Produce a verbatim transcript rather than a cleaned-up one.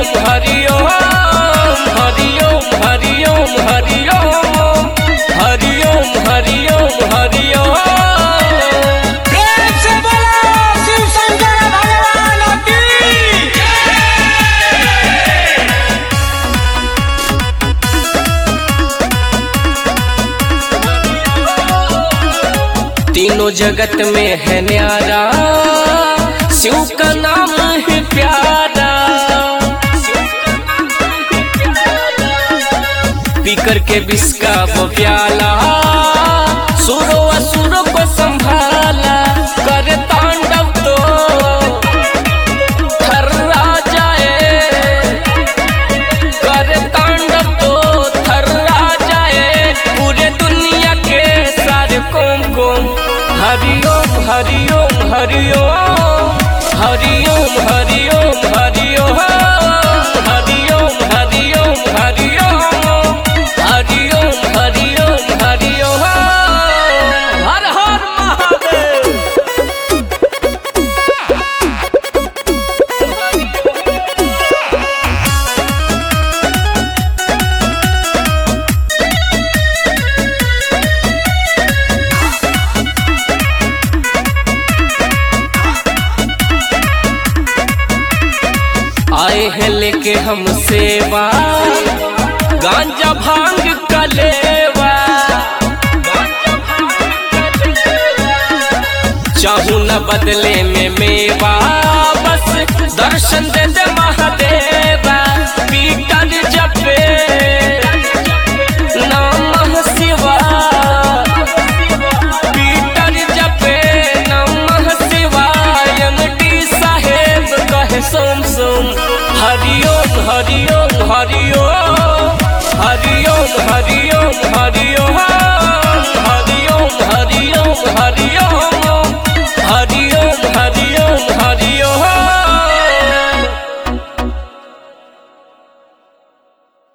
हरिओम हरिओम हरिओम हरिओम हरिओम हरिओम हरिओम प्रेम से बोलो शिव शंकर भगवान की। तीनों जगत में है न्यारा शिव का नाम है प्यारा। पीकर के विष का वो प्याला सुरों असुरों को संभाला। करे तांडव तो थर्रा जाए, करे तांडव तो थर्रा जाए पूरे दुनिया के सारे कोम कोम। हरिओम हरिओम हरिओम हरिओम हरिओम हरिओम हरिओम हरिओम हरिओम हरिओम हरिओम हरिओम हर हर महादेव। आए हैं लेके हम सेवा गांजा भांग कलेवा। चाहूं न बदले में मेवा बस दर्शन दे दे महादेवा।